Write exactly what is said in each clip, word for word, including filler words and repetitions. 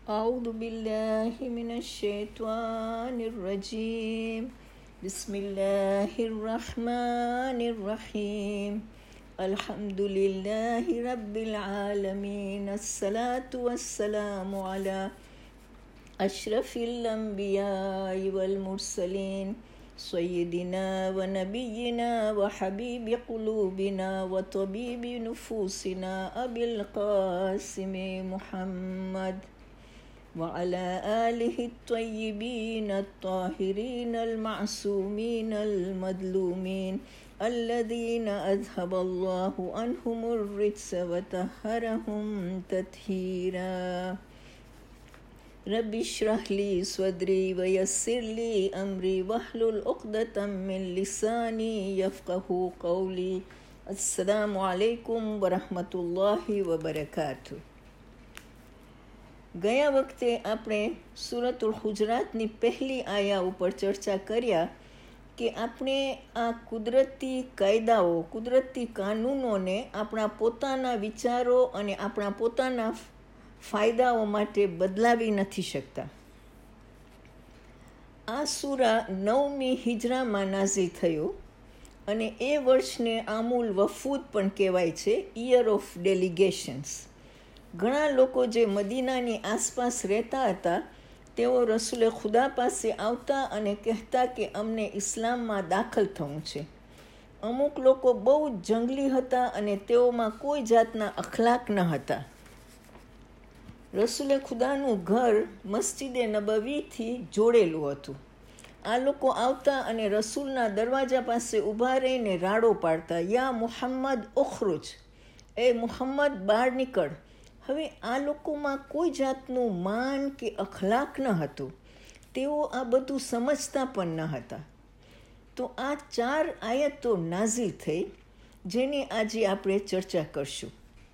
أعوذ بالله من الشيطان الرجيم بسم الله الرحمن الرحيم الحمد لله رب العالمين الصلاة والسلام على أشرف الأنبياء والمرسلين سيدنا ونبينا وحبيب قلوبنا وطبيب نفوسنا أبي القاسم محمد وعلى آله الطيبين الطاهرين المعصومين المظلومين الذين أذهب الله عنهم الرجس وطهرهم تطهيرا رب اشرح لي صدري ويسر لي أمري واحلل عقدة من لساني يفقه قولي السلام عليكم ورحمة الله وبركاته. ગયા વખતે આપણે સૂરતુલ હુજરાતની પહેલી આયા ઉપર ચર્ચા કર્યા કે આપણે આ કુદરતી કાયદાઓ કુદરતી કાનૂનોને આપણા પોતાના વિચારો અને આપણા પોતાના ફાયદાઓ માટે બદલાવી નથી શકતા. આ સૂરા નવમી હિજરામાં નાઝિલ થયો અને એ વર્ષને આમુલ વફૂદ પણ કહેવાય છે, યર ઓફ ડેલિગેશન્સ. ઘણા લોકો જે મદીનાની આસપાસ રહેતા હતા તેઓ રસૂલે ખુદા પાસે આવતા અને કહેતા કે અમને ઇસ્લામમાં દાખલ થવું છે. અમુક લોકો બહુ જંગલી હતા અને તેઓમાં કોઈ જાતના અખલાક ન હતા. રસૂલે ખુદાનું ઘર મસ્જિદે નબવીથી જોડેલું હતું. આ લોકો આવતા અને રસૂલના દરવાજા પાસે ઊભા રહીને રાડો પાડતા, યા મુહમ્મદ ઉખરુજ, એ મુહમ્મદ બહાર નીકળ. હવે આ લોકોમાં કોઈ જાતનું માન કે અખલાક ન હતું. તેઓ આ બધું સમજતા પણ ન હતા. તો આ ચાર આયતો નાઝિલ થઈ જેની આજે આપણે ચર્ચા કરશું.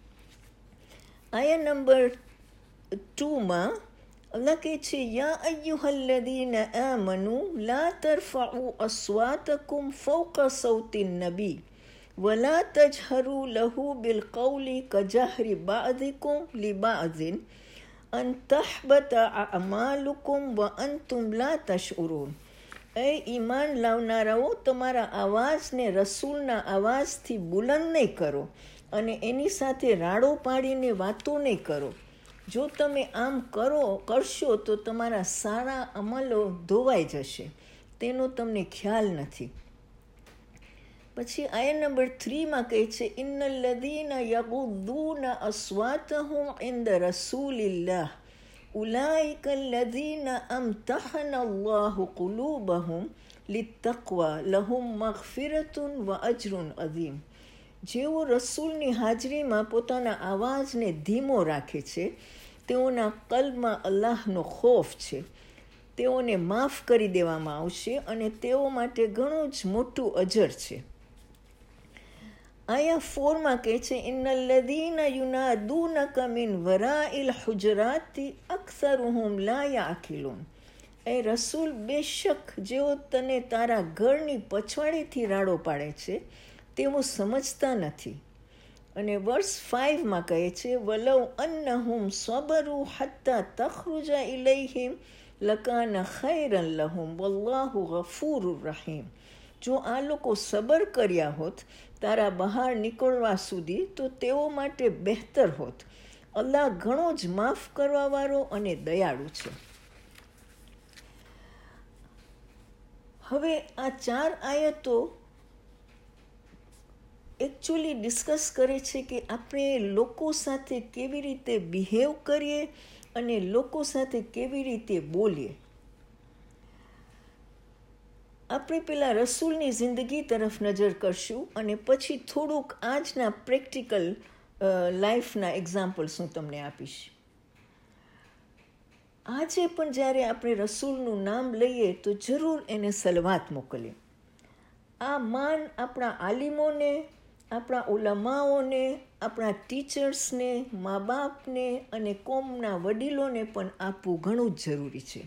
આયા નંબર ટુમાં અલ્લાહ કહે છે, યા અય્યુહલ્લદીના આમનુ લા તરફઉ અસ્વાતકુમ ફૌકા સૌતિ નબી વલા તજહરુ લહુ બિલકૌલી કજહરી બાદિકુમ લિબાદિન અન તહબત અમાલુકુમ વ અંતુમ લા તશઉરૂન. એ ઈમાન લાવનારાઓ, તમારા અવાજને રસૂલના અવાજથી બુલંદ નહીં કરો અને એની સાથે રાડો પાડીને વાતો નહીં કરો. જો તમે આમ કરો કરશો તો તમારા સારા અમલો ધોવાઈ જશે, તેનો તમને ખ્યાલ નથી. પછી આયા નંબર થ્રીમાં કહે છે, ઇન્નલ્લદીના યગુદ્દૂના અસ્વાતહુમ ઇન્દ રસૂલિલ્લાહ ઉલાઇકા અલ્લદીના અમતહના અલ્લાહુ કુલૂબહુમ લિત્તક્વા લહુમ મગફિરતુન વ અજરુન અઝીમ. જેઓ રસૂલની હાજરીમાં પોતાના અવાજને ધીમો રાખે છે તેઓના કલ્બમાં અલ્લાહનો ખૌફ છે. તેઓને માફ કરી દેવામાં આવશે અને તેઓ માટે ઘણું જ મોટું અજર છે. આયા ફોરમાં કહે છે, ઇન્નલ્લદીના યુનાદૂનકા મિન વરાઇલ હુજરાતિ અક્સરુહુમ લા યાકિલૂન. એ રસૂલ, બેશક જેઓ તને તારા ઘરની પછવાડીથી રાડો પાડે છે તેઓ સમજતા નથી. અને વર્સ ફાઇવમાં કહે છે, વલવ અન્નહુમ સબરુ હત્તા તખરુજા ઇલૈહિમ લકાના ખૈરન લહુમ વલ્લાહુ ગફૂરુર રહીમ. જો આ લોકો સબર કર્યા હોત તારા બહાર નીકળવા સુધી તો તેઓ માટે બહેતર હોત. અલ્લાહ ઘણો જ માફ કરવાવાળો અને દયાળુ છે. હવે આ ચાર આયતો એકચ્યુઅલી ડિસ્કસ કરે છે કે આપણે લોકો સાથે કેવી રીતે બિહેવ કરીએ અને લોકો સાથે કેવી રીતે બોલીએ. આપણે પહેલાં રસૂલની જિંદગી તરફ નજર કરશું અને પછી થોડુંક આજના પ્રેક્ટિકલ લાઈફના એક્ઝામ્પલ્સ હું તમને આપીશ. આજે પણ જ્યારે આપણે રસૂલનું નામ લઈએ તો જરૂર એને સલવાત મોકલીએ. આ માન આપણા આલિમોને, આપણા ઉલમાઓને, આપણા ટીચર્સને, મા બાપને અને કોમના વડીલોને પણ આપવું ઘણું જ જરૂરી છે.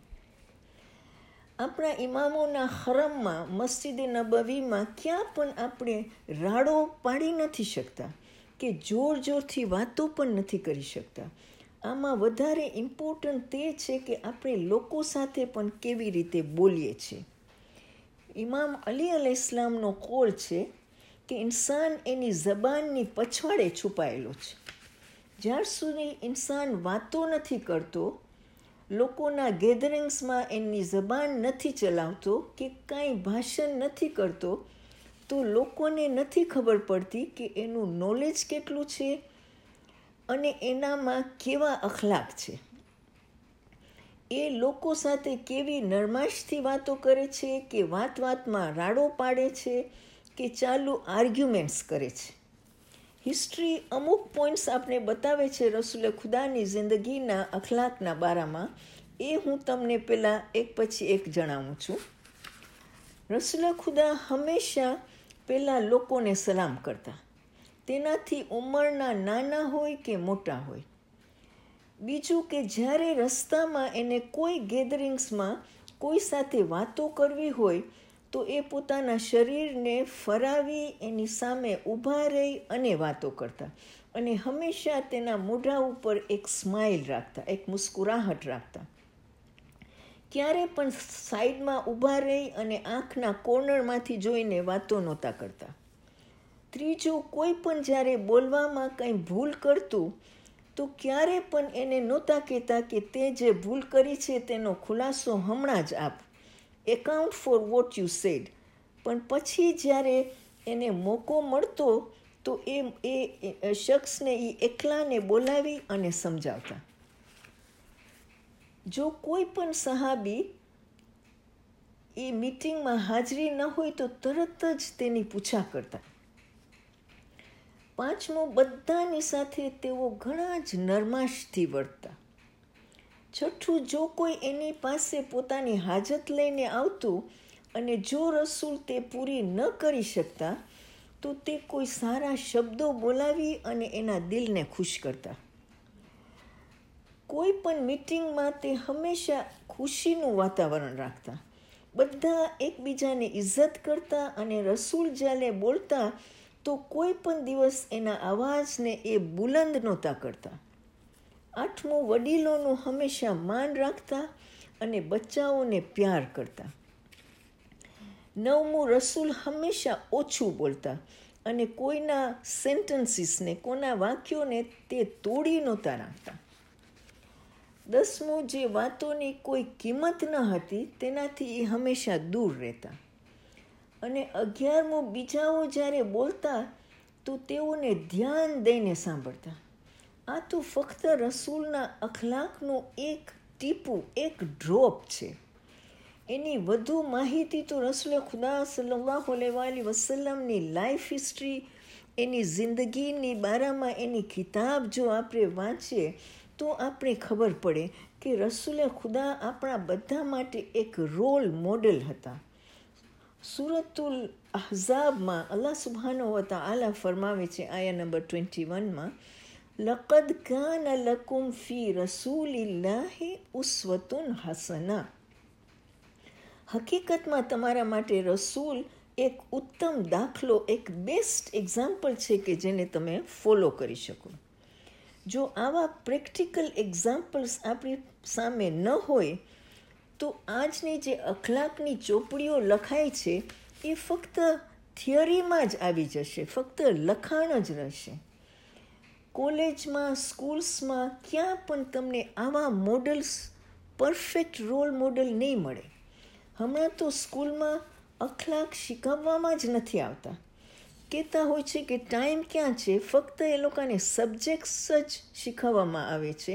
આપણા ઇમામોના હરમમાં, મસ્જિદ નબવીમાં ક્યાં પણ આપણે રાડો પાડી નથી શકતા કે જોર જોરથી વાતો પણ નથી કરી શકતા. આમાં વધારે ઇમ્પોર્ટન્ટ તે છે કે આપણે લોકો સાથે પણ કેવી રીતે બોલીએ છીએ. ઇમામ અલી અલૈહિસ્સલામનો કોલ છે કે ઇન્સાન એની જબાનની પછવાડે છુપાયેલો છે. જ્યાર સુધી ઇન્સાન વાતો નથી કરતો, લોકોના ગેધરિંગ્સમાં એની જબાન નથી ચલાવતો કે કાંઈ ભાષણ નથી કરતો, તો લોકોને નથી ખબર પડતી કે એનું નોલેજ કેટલું છે અને એનામાં કેવા અખલાક છે. એ લોકો સાથે કેવી નરમાશથી વાતો કરે છે કે વાત વાતમાં રાડો પાડે છે કે ચાલુ આર્ગ્યુમેન્ટ્સ કરે છે. હિસ્ટ્રી અમુક પોઈન્ટ્સ આપણે બતાવે છે રસૂલે ખુદાની જિંદગીના અખલાકના બારામાં. એ હું તમને પહેલાં એક પછી એક જણાવું છું. રસૂલે ખુદા હંમેશા પહેલાં લોકોને સલામ કરતા, તેનાથી ઉંમરના નાના હોય કે મોટા હોય. બીજું કે જ્યારે રસ્તામાં એને કોઈ ગેધરિંગ્સમાં કોઈ સાથે વાતો કરવી હોય તો એ પોતાના શરીરને ફરાવી એની સામે ઊભા રહી અને વાતો કરતા અને હંમેશા તેના મોઢા ઉપર એક સ્માઇલ રાખતા, એક મુસ્કુરાહટ રાખતા. ક્યારે પણ સાઈડમાં ઊભા રહી અને આંખના કોર્નરમાંથી જોઈને વાતો નહોતા કરતા. ત્રીજું, કોઈ પણ જ્યારે બોલવામાં કંઈ ભૂલ કરતું તો ક્યારે પણ એને નહોતા કહેતા કે તે જે ભૂલ કરી છે તેનો ખુલાસો હમણાં જ આપ, account for what you said. પણ પછી જ્યારે એને મોકો મળતો તો એ એ શખ્સને એ એકલાને બોલાવી અને સમજાવતા. જો કોઈ પણ સહાબી એ મીટિંગમાં હાજરી ન હોય તો તરત જ તેની પૂછા કરતા. પાંચમું, બધાની સાથે તેઓ ઘણા જ નરમાશથી વર્તતા. છઠ્ઠું, જો કોઈ એની પાસે પોતાની હાજત લઈને આવતું અને જો રસૂલ તે પૂરી ન કરી શકતા તો તે કોઈ સારા શબ્દો બોલાવી અને એના દિલને ખુશ કરતા. કોઈ પણ મીટિંગમાં તે હંમેશા ખુશીનું વાતાવરણ રાખતા. બધા એકબીજાને ઇજ્જત કરતા અને રસૂલ જ્યારે બોલતા તો કોઈ પણ દિવસ એના અવાજને એ બુલંદ નહોતા કરતા. આઠમું, વડીલોનું હંમેશા માન રાખતા અને બચ્ચાઓને પ્યાર કરતા. નવમું, રસૂલ હંમેશા ઓછું બોલતા અને કોઈના સેન્ટન્સીસને, કોઈના વાક્યોને તે તોડી નહોતા રાખતા. દસમું, જે વાતોની કોઈ કિંમત ન હતી તેનાથી એ હંમેશા દૂર રહેતા. અને અગિયારમું, બીજાઓ જ્યારે બોલતા તો તેઓને ધ્યાન દઈને સાંભળતા. આ તો ફક્ત રસૂલના અખલાકનું એક ટીપું, એક ડ્રોપ છે. એની વધુ માહિતી તો રસૂલે ખુદા સલ્લલ્લાહુ અલૈહિ વસલ્લમની લાઈફ હિસ્ટ્રી, એની જિંદગીની બારામાં એની કિતાબ જો આપણે વાંચીએ તો આપણે ખબર પડે કે રસૂલે ખુદા આપણા બધા માટે એક રોલ મોડેલ હતા. સૂરતુલ અહઝાબમાં અલ્લાહ સુબ્હાનહુ વ તઆલા ફરમાવે છે આયા નંબર ટ્વેન્ટી વનમાં, લકદ કાન લકુમ ફી રસૂલિલ્લાહિ ઉસ્વતુન હસના. હકીકતમાં તમારા માટે રસૂલ એક ઉત્તમ દાખલો, એક બેસ્ટ એક્ઝામ્પલ છે કે જેને તમે ફોલો કરી શકો. જો આવા પ્રેક્ટિકલ એક્ઝામ્પલ્સ આપણી સામે ન હોય તો આજની જે અખલાકની ચોપડીઓ લખાય છે એ ફક્ત થિયરીમાં જ આવી જશે, ફક્ત લખાણ જ રહેશે. કોલેજમાં, સ્કૂલ્સમાં ક્યાં પણ તમને આવા મોડલ્સ, પરફેક્ટ રોલ મોડલ નહીં મળે. હમણાં તો સ્કૂલમાં અખલાક શીખવવામાં જ નથી આવતા. કહેતા હોય છે કે ટાઈમ ક્યાં છે, ફક્ત એ લોકોને સબ્જેક્ટ્સ જ શીખવવામાં આવે છે.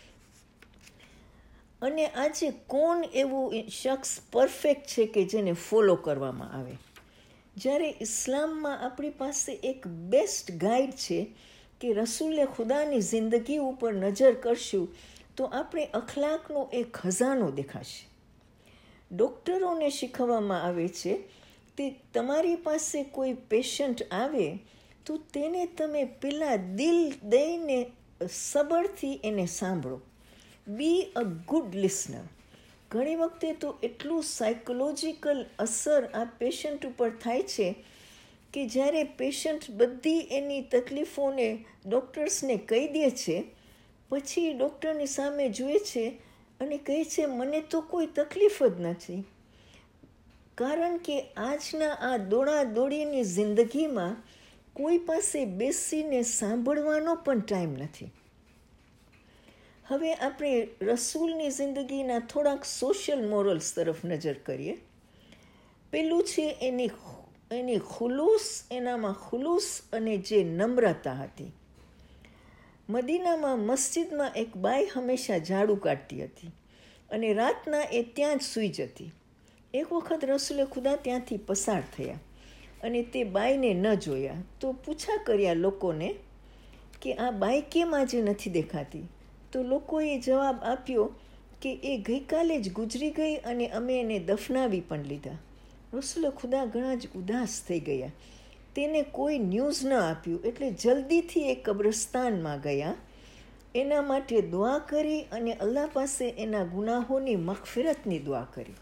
અને આજે કોણ એવું શખ્સ પરફેક્ટ છે કે જેને ફોલો કરવામાં આવે? જ્યારે ઇસ્લામમાં આપણી પાસે એક બેસ્ટ ગાઈડ છે કે રસૂલે ખુદાની જિંદગી ઉપર નજર કરશું તો આપણે અખલાકનો એક ખજાનો દેખાશે. ડૉક્ટરોને શીખવવામાં આવે છે તે તમારી પાસે કોઈ પેશન્ટ આવે તો તેને તમે પહેલાં દિલ દઈને સબરથી એને સાંભળો. Be a good listener. ઘણી વખતે તો એટલું સાયકોલોજીકલ અસર આ પેશન્ટ ઉપર થાય છે કે જ્યારે પેશન્ટ બધી એની તકલીફોને ડૉક્ટર્સને કહી દે છે પછી ડૉક્ટરની સામે જુએ છે અને કહે છે મને તો કોઈ તકલીફ જ નથી, કારણ કે આજના આ દોડાદોડીની જિંદગીમાં કોઈ પાસે બેસીને સાંભળવાનો પણ ટાઈમ નથી. હવે આપણે રસૂલની જિંદગીના થોડાક સોશિયલ મોરલ્સ તરફ નજર કરીએ. પેલું છે એની એની ખુલૂસ, એનામાં ખુલૂસ અને જે નમ્રતા હતી. મદીનામાં મસ્જિદમાં એક બાઈ હંમેશા ઝાડુ કાઢતી હતી અને રાતના એ ત્યાં જ સૂઈ જતી. એક વખત રસૂલે ખુદા ત્યાંથી પસાર થયા અને તે બાઈને ન જોયા તો પૂછા કર્યા લોકોને કે આ બાઈ કેમ આજે નથી દેખાતી? તો લોકોએ જવાબ આપ્યો કે એ ગઈકાલે જ ગુજરી ગઈ અને અમે એને દફનાવી પણ લીધા. રસૂલે ખુદા ઘણા જ ઉદાસ થઈ ગયા. તેને કોઈ ન્યૂઝ ન આપ્યું એટલે જલ્દીથી એ કબ્રસ્તાનમાં ગયા, એના માટે દુઆ કરી અને અલ્લાહ પાસે એના ગુનાહોની મગફિરતની દુઆ કરી.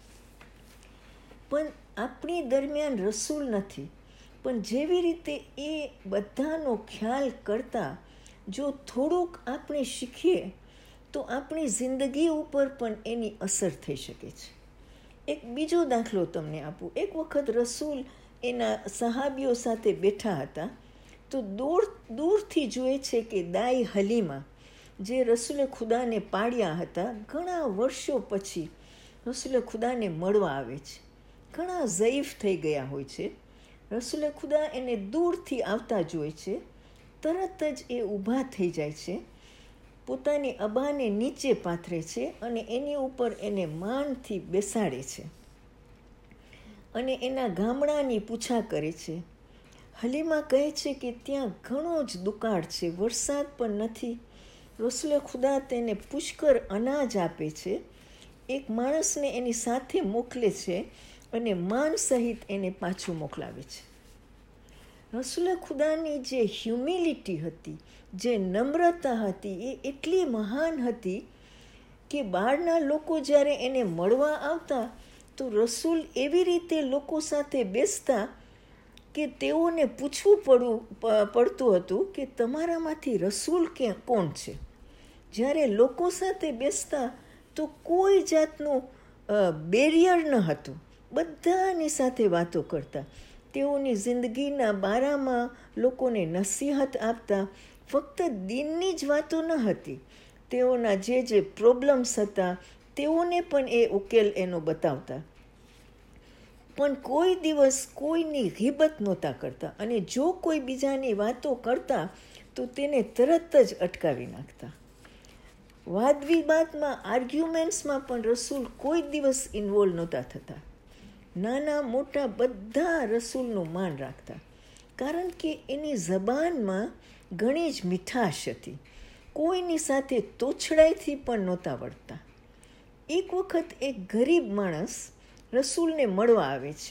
પણ આપણી દરમિયાન રસૂલ નથી, પણ જેવી રીતે એ બધાનો ખ્યાલ કરતા જો થોડુંક આપણે શીખીએ તો આપણી જિંદગી ઉપર પણ એની અસર થઈ શકે છે. એક બીજો દાખલો તમને આપું. એક વખત રસૂલ એના સહાબીઓ સાથે બેઠા હતા તો દૂર દૂરથી જુએ છે કે દાઈ હલીમા, જે રસૂલે ખુદાને પાડ્યા હતા, ઘણા વર્ષો પછી રસૂલે ખુદાને મળવા આવે છે. ઘણા ઝઈફ થઈ ગયા હોય છે. રસૂલે ખુદા એને દૂરથી આવતા જુએ છે. તરત જ એ ઊભા થઈ જાય છે, પોતાની અબાને નીચે પાથરે છે અને એની ઉપર એને માનથી બેસાડે છે અને એના ગામડાની પૂછા કરે છે. હલીમા કહે છે કે ત્યાં ઘણો જ દુકાળ છે, વરસાદ પણ નથી. રસૂલે ખુદા તેને પુષ્કળ અનાજ આપે છે, એક માણસને એની સાથે મોકલે છે અને માન સહિત એને પાછું મોકલાવે છે. રસૂલે ખુદાની જે હ્યુમિલિટી હતી, જે નમ્રતા હતી, એ એટલી મહાન હતી કે બહારના લોકો જ્યારે એને મળવા આવતા તો રસૂલ એવી રીતે લોકો સાથે બેસતા કે તેઓને પૂછવું પડવું પડતું હતું કે તમારામાંથી રસૂલ કે કોણ છે. જ્યારે લોકો સાથે બેસતા તો કોઈ જાતનું બેરિયર ન હતું, બધાની સાથે વાતો કરતા, તેઓની જિંદગીના બારામાં લોકોને નસીહત આપતા. ફક્ત દીનની જ વાતો ન હતી, તેઓના જે જે પ્રોબ્લેમ્સ હતા તેઓને પણ એ ઉકેલ એનો બતાવતા. પણ કોઈ દિવસ કોઈની ગીબત નહોતા કરતા અને જો કોઈ બીજાની વાતો કરતા તો તેને તરત જ અટકાવી નાખતા. વાદ વિવાદમાં, આર્ગ્યુમેન્ટ્સમાં પણ રસૂલ કોઈ દિવસ ઇન્વોલ્વ નહોતા થતા. નાના મોટા બધા રસૂલનું માન રાખતા, કારણ કે એની જબાનમાં ઘણી જ મીઠાશ હતી. કોઈની સાથે તોછડાઈથી પણ નહોતા વળતા. એક વખત એક ગરીબ માણસ રસૂલને મળવા આવે છે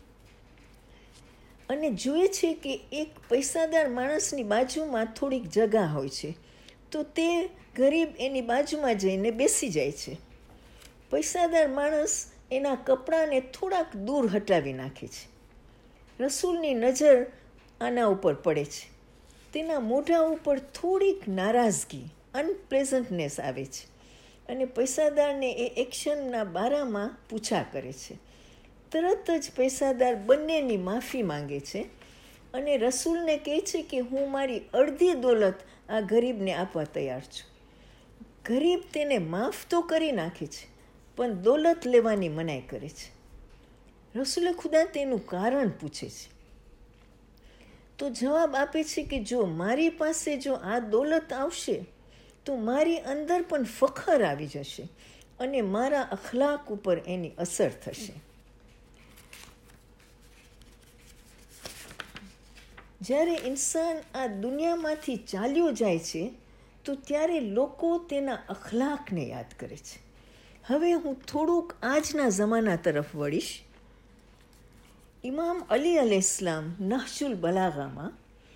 અને જુએ છે કે એક પૈસાદાર માણસની બાજુમાં થોડીક જગા હોય છે તો તે ગરીબ એની બાજુમાં જઈને બેસી જાય છે. પૈસાદાર માણસ એના કપડાને થોડાક દૂર હટાવી નાખે છે. રસૂલની નજર આના ઉપર પડે છે. તેના મોઢા ઉપર થોડીક નારાજગી, અનપ્લેઝન્ટનેસ આવે છે અને પૈસાદારને એ એક્શનના બારામાં પૂછા કરે છે. તરત જ પૈસાદાર બંનેની માફી માંગે છે અને રસૂલને કહે છે કે હું મારી અડધી દોલત આ ગરીબને આપવા તૈયાર છું. ગરીબ તેને માફ તો કરી નાખે છે પણ દોલત લેવાની મનાઈ કરે છે. રસૂલે ખુદા તેનું કારણ પૂછે છે તો જવાબ આપે છે કે જો મારી પાસે જો આ દોલત આવશે તો મારી અંદર પણ ફખર આવી જશે અને મારા અખલાક ઉપર એની અસર થશે. જ્યારે ઇન્સાન આ દુનિયામાંથી ચાલ્યો જાય છે તો ત્યારે લોકો તેના અખલાકને યાદ કરે છે. હવે હું થોડુંક આજના જમાના તરફ વળીશ. ઇમામ અલી અલૈહિસ્સલામ નહજુલ બલાગામાં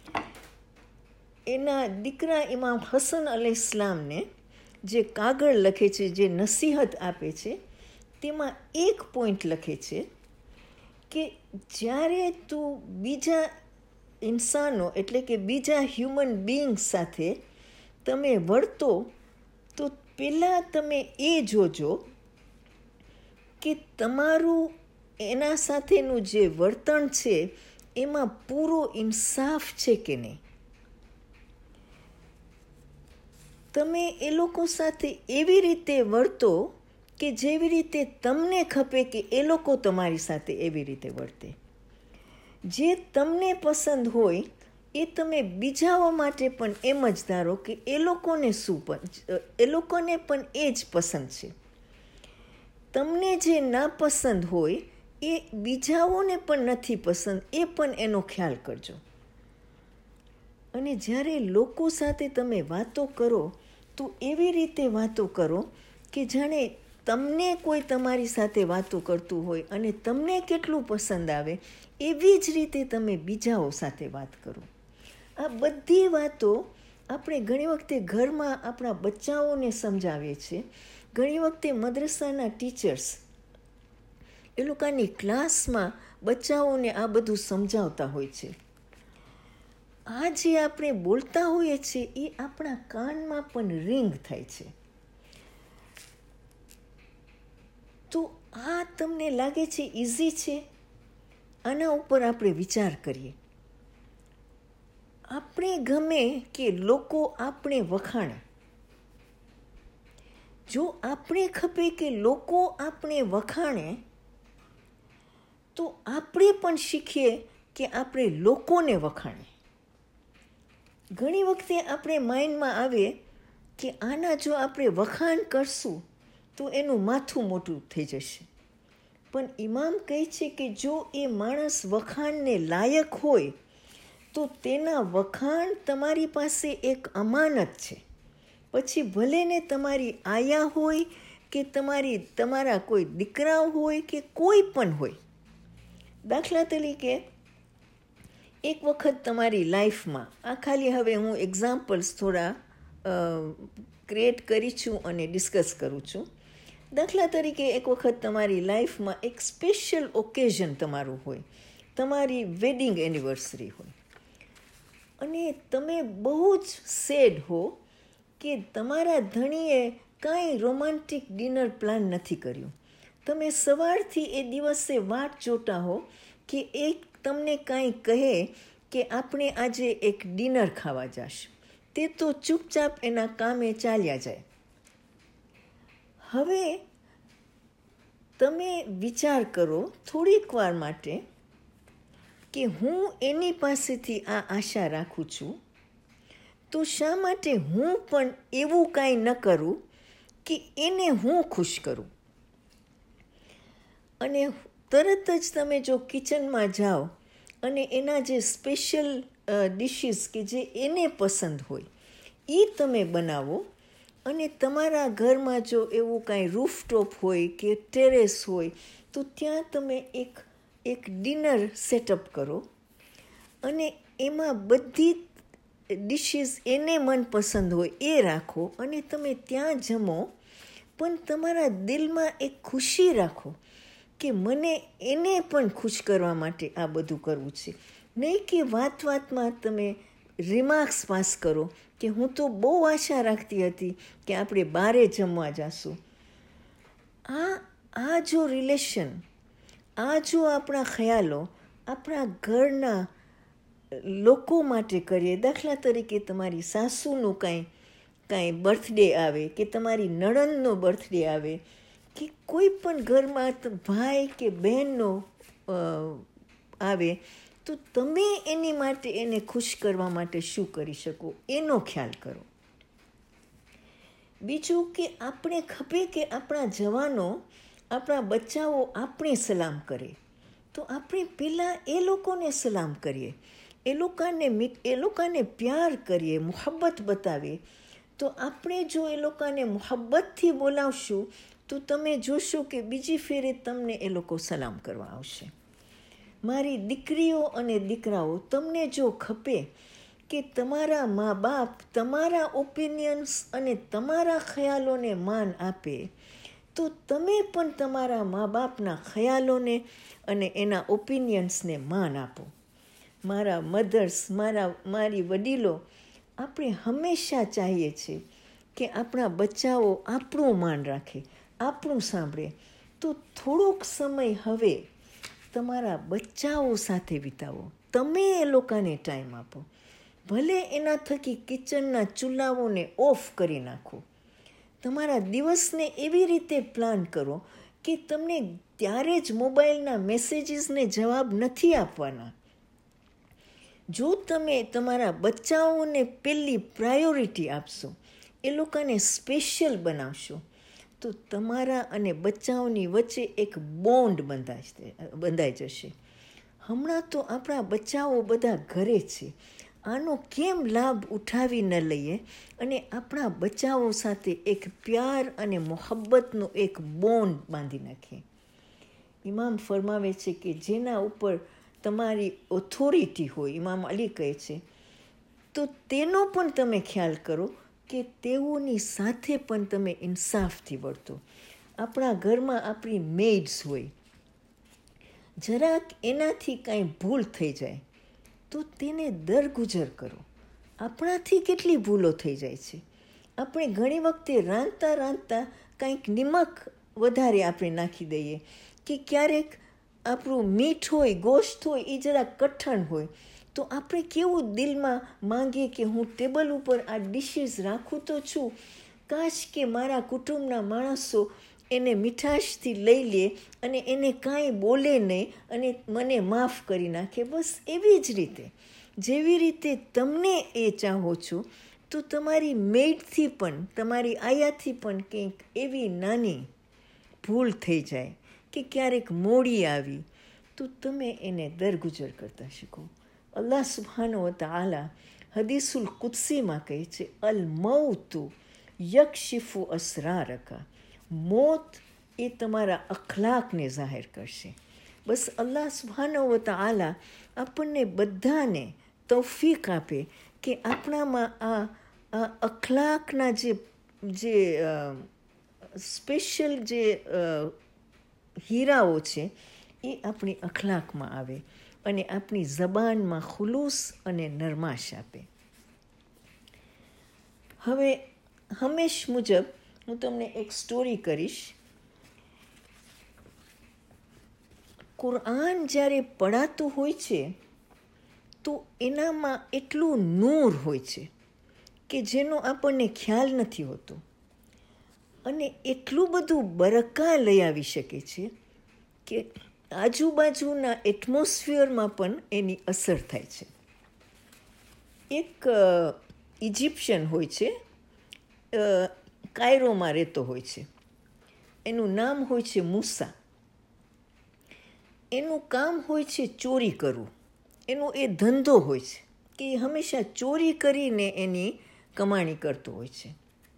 એના દીકરા ઇમામ હસન અલૈહિસ્સલામને જે કાગળ લખે છે, જે નસીહત આપે છે, તેમાં એક પોઈન્ટ લખે છે કે જ્યારે તું બીજા ઇન્સાનો એટલે કે બીજા હ્યુમન બીઈંગ સાથે તમે વર્તો તો પહેલાં તમે એ જોજો કે તમારું એના સાથેનું જે વર્તન છે એમાં પૂરો ઇન્સાફ છે કે નહીં. તમે એ લોકો સાથે એવી રીતે વર્તો કે જેવી રીતે તમને ખપે કે એ લોકો તમારી સાથે એવી રીતે વર્તે. જે તમને પસંદ હોય એ તમે બીજાઓ માટે પણ એમ જ ધારો કે એ લોકોને શું પણ એ લોકોને પણ એ જ પસંદ છે. તમને જે નાપસંદ હોય એ બીજાઓને પણ નથી પસંદ, એ પણ એનો ખ્યાલ કરજો. અને જ્યારે લોકો સાથે તમે વાતો કરો તો એવી રીતે વાતો કરો કે જાણે તમને કોઈ તમારી સાથે વાતો કરતું હોય અને તમને કેટલું પસંદ આવે એવી જ રીતે તમે બીજાઓ સાથે વાત કરો. આ બધી વાતો આપણે ઘણી વખતે ઘરમાં આપણા બચ્ચાઓને સમજાવીએ છીએ, ઘણી વખતે મદ્રસાના ટીચર્સ એ લોકોની ક્લાસમાં બચ્ચાઓને આ બધું સમજાવતા હોય છે. આ જે આપણે બોલતા હોઈએ છીએ એ આપણા કાનમાં પણ રિંગ થાય છે. તો આ તમને લાગે છે ઇઝી છે? આના ઉપર આપણે વિચાર કરીએ. આપણે ગમે કે લોકો આપણે વખાણે. જો આપણે ખપે કે લોકો આપણે વખાણે તો આપણે પણ શીખીએ કે આપણે લોકોને વખાણીએ. ઘણી વખતે આપણે માઇન્ડમાં આવે કે આના જો આપણે વખાણ કરશું તો એનું માથું મોટું થઈ જશે. પણ ઇમામ કહે છે કે જો એ માણસ વખાણને લાયક હોય તો તેના વખાણ તમારી પાસે એક અમાનત છે. પછી ભલે ને તમારી આયા હોય કે તમારી તમારા કોઈ દીકરા હોય કે કોઈ પણ હોય. દાખલા તરીકે એક વખત તમારી લાઈફમાં, આ ખાલી હવે હું એક્ઝામ્પલ્સ થોડા ક્રિએટ કરી છું અને ડિસ્કસ કરું છું. દાખલા તરીકે એક વખત તમારી લાઈફમાં એક સ્પેશિયલ ઓકેઝન તમારું હોય, તમારી વેડિંગ એનિવર્સરી હોય અને તમે બહુ જ સેડ હો કે તમારા ધણીએ કાંઈ રોમાન્ટિક ડિનર પ્લાન નથી કર્યું. તમે સવારથી એ દિવસે વાટ જોતા હો કે એક તમને કાંઈ કહે કે આપણે આજે એક ડિનર ખાવા જશું. તે તો ચૂપચાપ એના કામે ચાલ્યા જાય. હવે તમે વિચાર કરો થોડીક વાર માટે કે હું એની પાસેથી આ આશા રાખું છું, તો શા માટે હું પણ એવું કાંઈ ન કરું કે એને હું ખુશ કરું. અને તરત જ તમે જો કિચનમાં જાઓ અને એના જે સ્પેશિયલ ડિશિસ કે જે એને પસંદ હોય એ તમે બનાવો. અને તમારા ઘરમાં જો એવું કાંઈ રૂફટોપ હોય કે ટેરેસ હોય તો ત્યાં તમે એક એક ડિનર સેટઅપ કરો અને એમાં બધી ડિશિસ એને મનપસંદ હોય એ રાખો અને તમે ત્યાં જમો. પણ તમારા દિલમાં એક ખુશી રાખો કે મને એને પણ ખુશ કરવા માટે આ બધું કરવું છે. નહીં કે વાત વાતમાં તમે રિમાર્ક્સ પાસ કરો કે હું તો બહુ આશા રાખતી હતી કે આપણે બહારે જમવા જઈશું. આ આ જો રિલેશન, આ જો આપણા ખ્યાલો આપણા ઘરના લોકો માટે કરીએ. દાખલા તરીકે તમારી સાસુનું કાંઈ કાંઈ બર્થડે આવે કે તમારી નણંદનો બર્થડે આવે કે કોઈ પણ ઘરમાં ભાઈ કે બહેનનો આવે તો તમે એની માટે એને ખુશ કરવા માટે શું કરી શકો એનો ખ્યાલ કરો. બીજું કે આપણે ખપે કે આપણા જવાનો, આપણા બચ્ચાઓ આપણે સલામ કરે તો આપણે પહેલાં એ લોકોને સલામ કરીએ, એ લોકોને એ લોકોને પ્યાર કરીએ, મુહબ્બત બતાવીએ. તો આપણે જો એ લોકોને મુહબ્બતથી બોલાવશું તો તમે જોશો કે બીજી ફેરે તમને એ લોકો સલામ કરવા આવશે. મારી દીકરીઓ અને દીકરાઓ, તમને જો ખપે કે તમારા મા બાપ તમારા ઓપિનિયન્સ અને તમારા ખ્યાલોને માન આપે તો તમે પણ તમારા મા બાપના ખ્યાલોને અને એના ઓપિનિયન્સને માન આપો. મારા મધર્સ, મારા મારી વડીલો આપણે હંમેશા ચાહીએ છીએ કે આપણા બચ્ચાઓ આપણું માન રાખે, આપણું સાંભળે. તો થોડોક સમય હવે તમારા બચ્ચાઓ સાથે વિતાવો. તમે એ લોકોને ટાઈમ આપો. ભલે એના થકી કિચનના ચૂલાઓને ઓફ કરી નાખો. તમારા દિવસને એવી રીતે પ્લાન કરો કે તમને ત્યારે જ મોબાઈલના મેસેજીસને જવાબ નથી આપવાના. જો તમે તમારા બચ્ચાઓને પહેલી પ્રાયોરિટી આપશો, એ લોકોને સ્પેશિયલ બનાવશો, તો તમારા અને બચ્ચાઓની વચ્ચે એક બોન્ડ બંધાઈ બંધાઈ જશે. હમણાં તો આપણા બચ્ચાઓ બધા ઘરે છે. આનો કેમ લાભ ઉઠાવી ન લઈએ અને આપણા બચ્ચાઓ સાથે એક પ્યાર અને મોહબ્બતનો એક બોન્ડ બાંધી નાખીએ. ઇમામ ફરમાવે છે કે જેના ઉપર તમારી ઓથોરિટી હોય, ઇમામ અલી કહે છે, તો તેનો પણ તમે ખ્યાલ કરો કે તેઓની સાથે પણ તમે ઇન્સાફથી વર્તો. આપણા ઘરમાં આપણી મેઇડ્સ હોય, જરાક એનાથી કાંઈ ભૂલ થઈ જાય તો તેને દરગુજર કરો. આપણાથી કેટલી ભૂલો થઈ જાય છે. આપણે ઘણી વખતે રાંધતા રાંધતા કંઈક નિમક વધારે આપણે નાખી દઈએ, કે ક્યારેક આપણું મીઠ હોય, ગોશ્ત હોય, એ જરાક કઠણ હોય, તો આપણે કેવું દિલમાં માંગીએ કે હું ટેબલ ઉપર આ ડિશિસ રાખું તો છું, કાશ કે મારા કુટુંબના માણસો એને મીઠાશથી લઈ લે અને એને કાંઈ બોલે નહીં અને મને માફ કરી નાખે. બસ એવી જ રીતે, જેવી રીતે તમને એ ચાહો છો, તો તમારી મેઇડથી પણ, તમારી આયાથી પણ કંઈક એવી નાની ભૂલ થઈ જાય કે ક્યારેક મોડી આવી, તો તમે એને દરગુજર કરતા શીખો. અલ્લાહ સુબ્હાનહુ વ તઆલા હદીસુલ કુદસીમાં કહે છે, અલ મૌતુ યકશિફુ અસરારકા. મોત એ તમારા અખલાકને જાહેર કરશે. બસ અલ્લાહ સુબ્હાનહુ વ તઆલા આપણને બધાને તૌફીક આપે કે આપણામાં આ આ અખલાકના જે જે સ્પેશિયલ જે હીરાઓ છે એ આપણી અખલાકમાં આવે અને આપણી જબાનમાં ખુલૂસ અને નરમાશ આપે. હવે હંમેશ મુજબ હું તમને એક સ્ટોરી કરીશ. કુરઆન જ્યારે પઢાતું હોય છે તો એનામાં એટલું નૂર હોય છે કે જેનો આપણને ખ્યાલ નથી હોતો, અને એટલું બધું બરકા લઈ આવી શકે છે કે આજુબાજુના એટમોસ્ફિયરમાં પણ એની અસર થાય છે. એક ઇજિપ્શિયન હોય છે, કાયરોમાં રહેતો હોય છે. એનું નામ હોય છે મૂસા. એનું કામ હોય છે ચોરી કરવું. એનો એ ધંધો હોય છે કે એ હંમેશા ચોરી કરીને એની કમાણી કરતો હોય છે.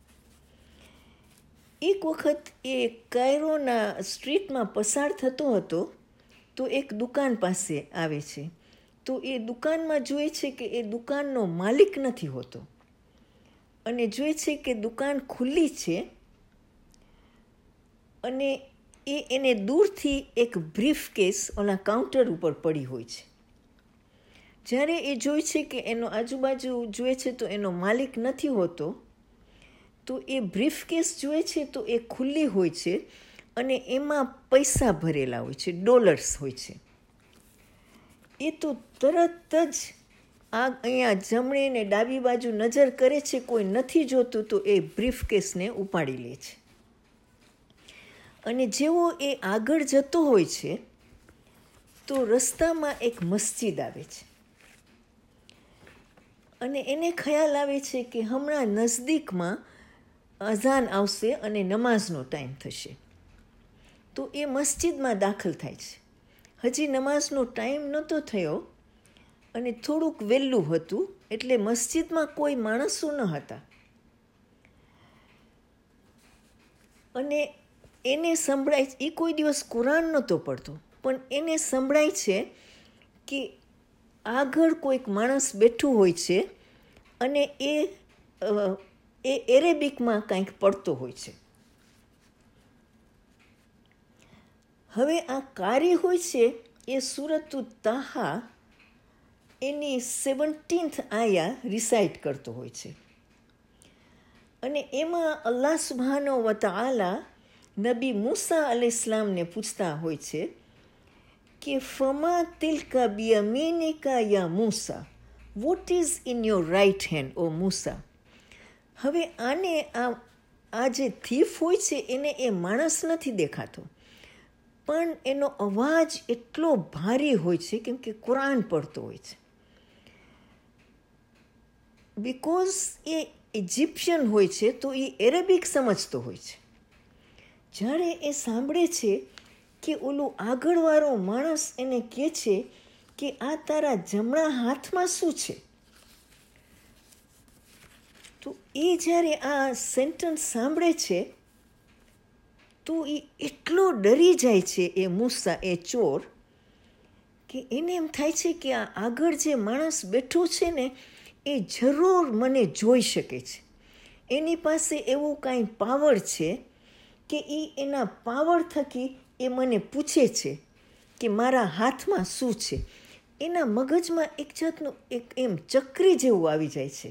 એક વખત એ કાયરોના સ્ટ્રીટમાં પસાર થતો હતો તો એક દુકાન પાસે આવે છે. તો એ દુકાનમાં જોઈએ છે કે એ દુકાનનો માલિક નથી હોતો, અને જોઈએ છે કે દુકાન ખુલ્લી છે, અને એ એને દૂરથી એક બ્રીફ કેસ ઓલા કાઉન્ટર ઉપર પડી હોય છે. જ્યારે એ જોઈ છે કે એનો આજુબાજુ જોઈએ છે તો એનો માલિક નથી હોતો, તો એ બ્રીફ કેસ જોઈએ છે તો એ ખુલ્લી હોય છે અને એમાં પૈસા ભરેલા હોય છે, ડોલર્સ હોય છે. એ તો તરત જ આ અહીંયા જમણી ને ડાબી બાજુ નજર કરે છે, કોઈ નથી જોતું, તો એ બ્રીફ કેસને ઉપાડી લે છે. અને જેવો એ આગળ જતો હોય છે તો રસ્તામાં એક મસ્જિદ આવે છે, અને એને ખ્યાલ આવે છે કે હમણાં નજદીકમાં અઝાન આવશે અને નમાઝનો ટાઈમ થશે. તો એ મસ્જિદમાં દાખલ થાય છે. હજી નમાઝનો ટાઈમ નહોતો થયો અને થોડુંક વહેલું હતું, એટલે મસ્જિદમાં કોઈ માણસો ન હતા. અને એને સંભળાય, એ કોઈ દિવસ કુરાન નહોતો પડતો, પણ એને સંભળાય છે કે આગળ કોઈક માણસ બેઠું હોય છે અને એ એ એરેબિકમાં કંઈક પડતો હોય છે. હવે આ કારી હોય છે એ સૂરતુ તાહા એની સેવન્ટીન્થ આયા રિસાઇટ કરતો હોય છે. અને એમાં અલ્લાહ સુબ્હાનહુ વ તઆલા નબી મૂસા અલૈહિસ્સલામને પૂછતા હોય છે કે ફમા તિલકા બિયમીનિકા યા મૂસા, what is in your right hand O મૂસા. હવે આને આ આ જે થીફ હોય છે એને એ માણસ નથી દેખાતો, પણ એનો અવાજ એટલો ભારી હોય છે કેમ કે કુરાન પડતો હોય છે. બિકોઝ એ ઇજિપ્શિયન હોય છે તો એ એરેબિક સમજતો હોય છે. જ્યારે એ સાંભળે છે કે ઓલું આગળવાળો માણસ એને કહે છે કે આ તારા જમણા હાથમાં શું છે, તો એ જ્યારે આ સેન્ટન્સ સાંભળે છે તો એ એટલો ડરી જાય છે એ મૂસા, એ ચોર, કે એને એમ થાય છે કે આ આગળ જે માણસ બેઠો છે ને એ જરૂર મને જોઈ શકે છે. એની પાસે એવું કાંઈ પાવર છે કે એ એના પાવર થકી એ મને પૂછે છે કે મારા હાથમાં શું છે. એના મગજમાં એક જાતનું એક એમ ચક્રી જેવું આવી જાય છે.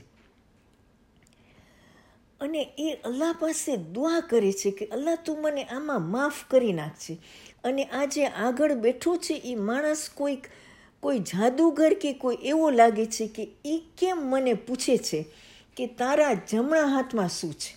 અને એ અલ્લાહ પાસે દુઆ કરે છે કે અલ્લાહ તું મને આમાં માફ કરી નાખશે. અને આ જે આગળ બેઠો છે એ માણસ કોઈક કોઈ જાદુગર કે કોઈ એવો લાગે છે કે એ કેમ મને પૂછે છે કે તારા જમણા હાથમાં શું છે.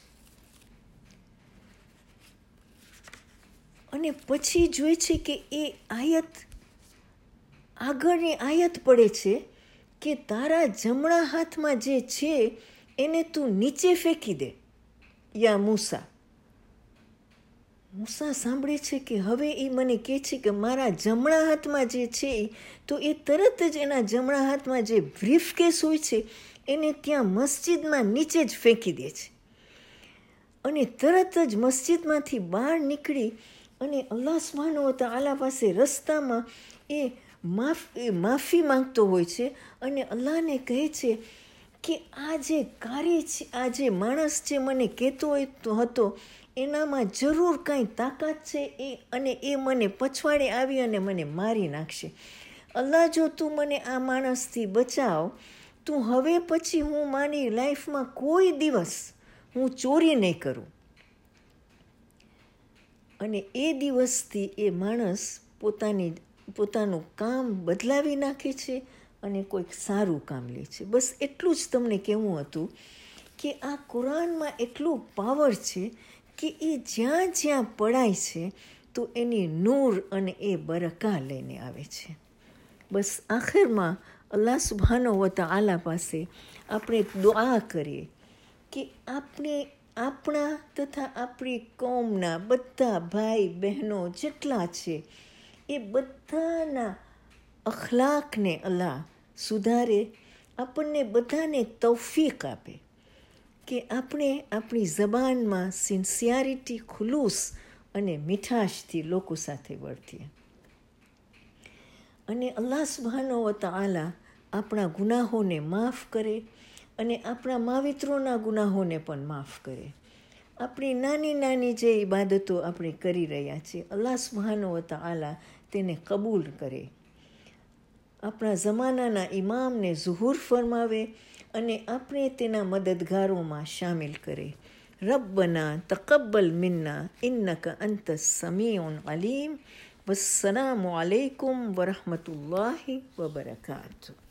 અને પછી જોઈ છે કે એ આયત આગળની આયત પડે છે કે તારા જમણા હાથમાં જે છે એને તું નીચે ફેંકી દે યા મૂસા. મૂસા સાંભળે છે કે હવે એ મને કહે છે કે મારા જમણા હાથમાં જે છે તો એ તરત જ એના જમણા હાથમાં જે બ્રીફકેસ હોય છે એને ત્યાં મસ્જિદમાં નીચે જ ફેંકી દે છે. અને તરત જ મસ્જિદમાંથી બહાર નીકળી અને અલ્લાહ સુબ્હાનહુ વ તઆલા પાસે રસ્તામાં એ માફ એ માફી માંગતો હોય છે અને અલ્લાહને કહે છે કે આ જે કાર્ય છે, આ જે માણસ જે મને કહેતો હતો એનામાં જરૂર કાંઈ તાકાત છે એ અને એ મને પછવાડે આવી અને મને મારી નાખશે. અલ્લાહ જો તું મને આ માણસથી બચાવ, તું હવે પછી હું મારી લાઈફમાં કોઈ દિવસ હું ચોરી નહીં કરું. અને એ દિવસથી એ માણસ પોતાની પોતાનું કામ બદલાવી નાખે છે અને કોઈક સારું કામ લે છે. બસ એટલું જ તમને કહેવું હતું કે આ કુરાનમાં એટલું પાવર છે કે એ જ્યાં જ્યાં પડાય છે તો એની નૂર અને એ બરકા લઈને આવે છે. બસ આખિરમાં અલ્લાહ સુબ્હાનહુ વ તઆલા પાસે આપણે દુઆ કરીએ કે આપણે આપણા તથા આપણી કોમના બધા ભાઈ બહેનો જેટલા છે એ બધાના અખલાકને અલ્લાહ સુધારે, આપણને બધાને તૌફીક આપે કે આપણે આપણી જબાનમાં સિન્સિયરિટી, ખુલૂસ અને મીઠાશથી લોકો સાથે વર્તીએ. અને અલ્લાહ સુબ્હાનહુ વ તઆલા આપણા ગુનાહોને માફ કરે અને આપણા માવિત્રોના ગુનાહોને પણ માફ કરે. આપણી નાની નાની જે ઇબાદતો આપણે કરી રહ્યા છીએ અલ્લાહ સુબ્હાનહુ વ તઆલા તેને કબૂલ કરે. આપણા જમાનાના ઇમામને ઝુહૂર ફરમાવે અને આપણે તેના મદદગારોમાં શામિલ કરે. રબ્બના તકબ્બલ મિન્ના ઇન્નકા અંતસ સમીઉન અલીમ. વસ્સલામુ અલૈકુમ વરહમતુલ્લાહિ વબરકાતુહુ.